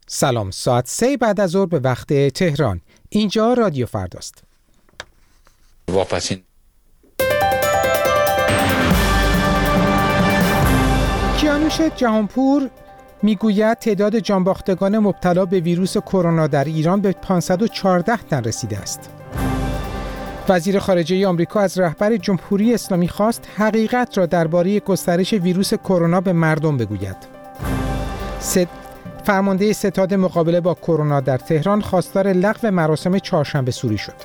سلام، ساعت 3 بعد از ظهر به وقت تهران. اینجا رادیو فرداست. واپسین کیانوش جهانپور میگوید تعداد جانباختگان مبتلا به ویروس کرونا در ایران به 514 تن رسیده است. وزیر خارجه آمریکا از رهبر جمهوری اسلامی خواست حقیقت را درباره گسترش ویروس کرونا به مردم بگوید. فرمانده ستاد مقابله با کرونا در تهران خواستار لغو مراسم چهارشنبه سوری شد.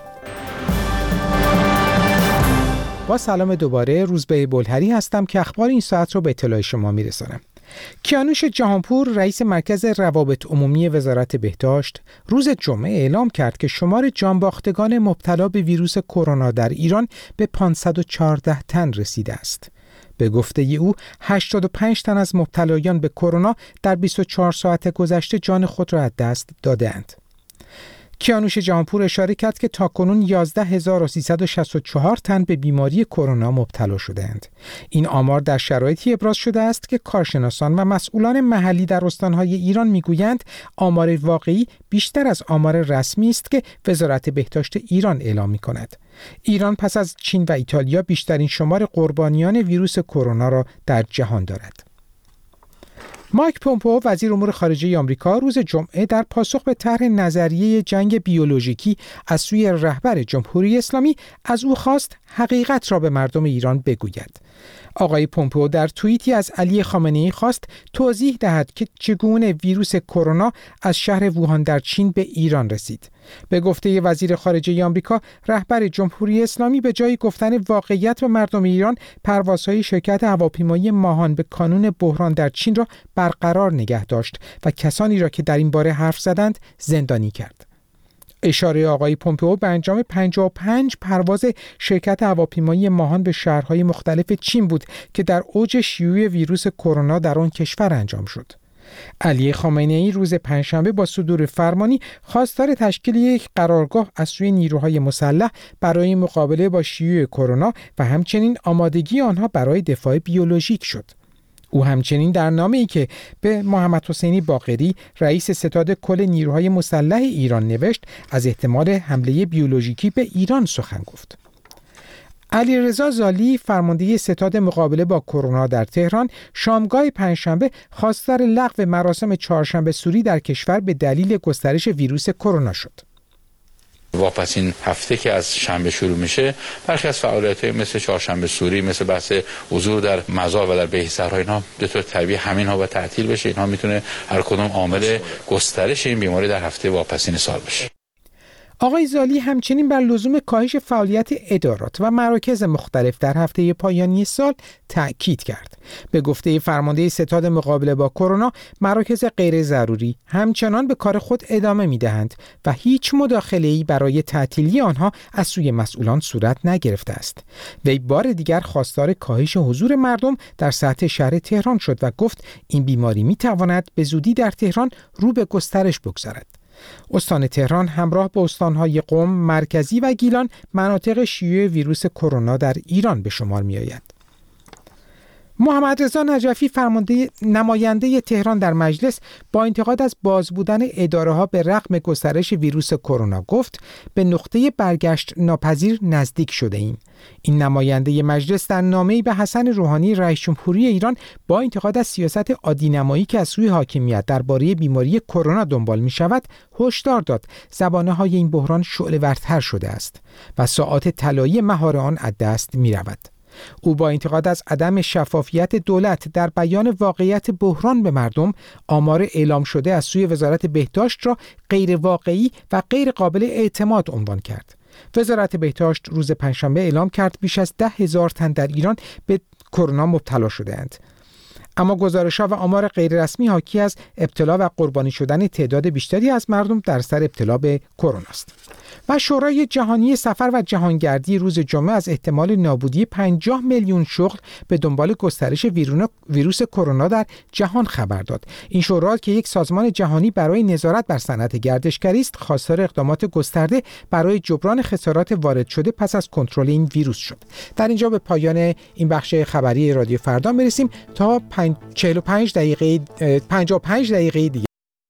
با سلام دوباره، روزبه بلهری هستم که اخبار این ساعت رو به اطلاع شما میرسانم. کیانوش جهانپور رئیس مرکز روابط عمومی وزارت بهداشت روز جمعه اعلام کرد که شمار جانباختگان مبتلا به ویروس کرونا در ایران به 514 تن رسیده است. به گفته او 85 تن از مبتلایان به کرونا در 24 ساعت گذشته جان خود را از دست داده‌اند. کیانوش جهانپور اشاره کرد که تاکنون 11364 تن به بیماری کرونا مبتلا شده‌اند. این آمار در شرایطی ابراز شده است که کارشناسان و مسئولان محلی در استان‌های ایران می‌گویند آمار واقعی بیشتر از آمار رسمی است که وزارت بهداشت ایران اعلام می‌کند. ایران پس از چین و ایتالیا بیشترین شمار قربانیان ویروس کرونا را در جهان دارد. مایک پومپئو وزیر امور خارجه آمریکا روز جمعه در پاسخ به طرح نظریه جنگ بیولوژیکی از سوی رهبر جمهوری اسلامی از او خواست حقیقت را به مردم ایران بگوید. آقای پومپئو در توییتی از علی خامنه‌ای خواست توضیح دهد که چگونه ویروس کرونا از شهر ووهان در چین به ایران رسید. به گفته وزیر خارجه آمریکا، رهبر جمهوری اسلامی به جای گفتن واقعیت به مردم ایران، پروازهای شرکت هواپیمایی ماهان به کانون بحران در چین را برقرار نگه داشت و کسانی را که در این باره حرف زدند زندانی کرد. اشاره آقای پومپئو به انجام 55 پرواز شرکت هواپیمایی ماهان به شهرهای مختلف چین بود که در اوج شیوع ویروس کرونا در آن کشور انجام شد. علی خامنه‌ای روز پنجشنبه با صدور فرمانی خواستار تشکیل یک قرارگاه از سوی نیروهای مسلح برای مقابله با شیوع کرونا و همچنین آمادگی آنها برای دفاع بیولوژیک شد. او همچنین در نامه‌ای که به محمد حسینی باقری رئیس ستاد کل نیروهای مسلح ایران نوشت از احتمال حمله بیولوژیکی به ایران سخن گفت. علیرضا زالی فرمانده ستاد مقابله با کرونا در تهران شامگاه پنجشنبه خواستار لغو مراسم چهارشنبه سوری در کشور به دلیل گسترش ویروس کرونا شد. واپسین هفته که از شنبه شروع میشه، برخی از فعالیت‌های مثل چهارشنبه سوری، مثل بحث حضور در مزار و در بهیسرها، اینها به طور طبیعی همینها با تعطیل بشه. اینها میتونه هر کدوم عامل گسترش این بیماری در هفته واپسین سال بشه. آقای زالی همچنین بر لزوم کاهش فعالیت ادارات و مراکز مختلف در هفته پایانی سال تأکید کرد. به گفته فرمانده ستاد مقابله با کرونا، مراکز غیر ضروری همچنان به کار خود ادامه می‌دهند و هیچ مداخله‌ای برای تعطیلی آنها از سوی مسئولان صورت نگرفته است. وی بار دیگر خواستار کاهش حضور مردم در سطح شهر تهران شد و گفت این بیماری می‌تواند به زودی در تهران رو به گسترش بگذارد. استان تهران همراه با استان‌های قم، مرکزی و گیلان مناطق شیوع ویروس کرونا در ایران به شمار می‌آید. محمد رضا نجفی نماینده تهران در مجلس با انتقاد از باز بودن اداره‌ها به رغم گسترش ویروس کرونا گفت به نقطه برگشت ناپذیر نزدیک شده ایم. این نماینده مجلس در نامه‌ای به حسن روحانی رئیس جمهوری ایران با انتقاد از سیاست عادی‌نمایی که از سوی حاکمیت درباره بیماری کرونا دنبال می‌شود هشدار داد زبانه‌های این بحران شعله‌ورتر شده است و ساعات طلایی مهار آن از دست می‌رود. او با انتقاد از عدم شفافیت دولت در بیان واقعیت بحران به مردم، آمار اعلام شده از سوی وزارت بهداشت را غیر واقعی و غیر قابل اعتماد عنوان کرد. وزارت بهداشت روز پنجشنبه اعلام کرد بیش از 10,000 تن در ایران به کرونا مبتلا شده‌اند. اما گزارش‌ها و آمار غیررسمی حاکی از ابتلا و قربانی شدن تعداد بیشتری از مردم در سر ابتلا به کرونا است. و شورای جهانی سفر و جهانگردی روز جمعه از احتمال نابودی 50 میلیون شغل به دنبال گسترش ویروس کرونا در جهان خبر داد. این شورا که یک سازمان جهانی برای نظارت بر صنعت گردشگری است، خواستار اقدامات گسترده برای جبران خسارات وارد شده پس از کنترل این ویروس شد. در اینجا به پایان این بخش خبری رادیو فردا میرسیم تا 55 دقیقه دیگه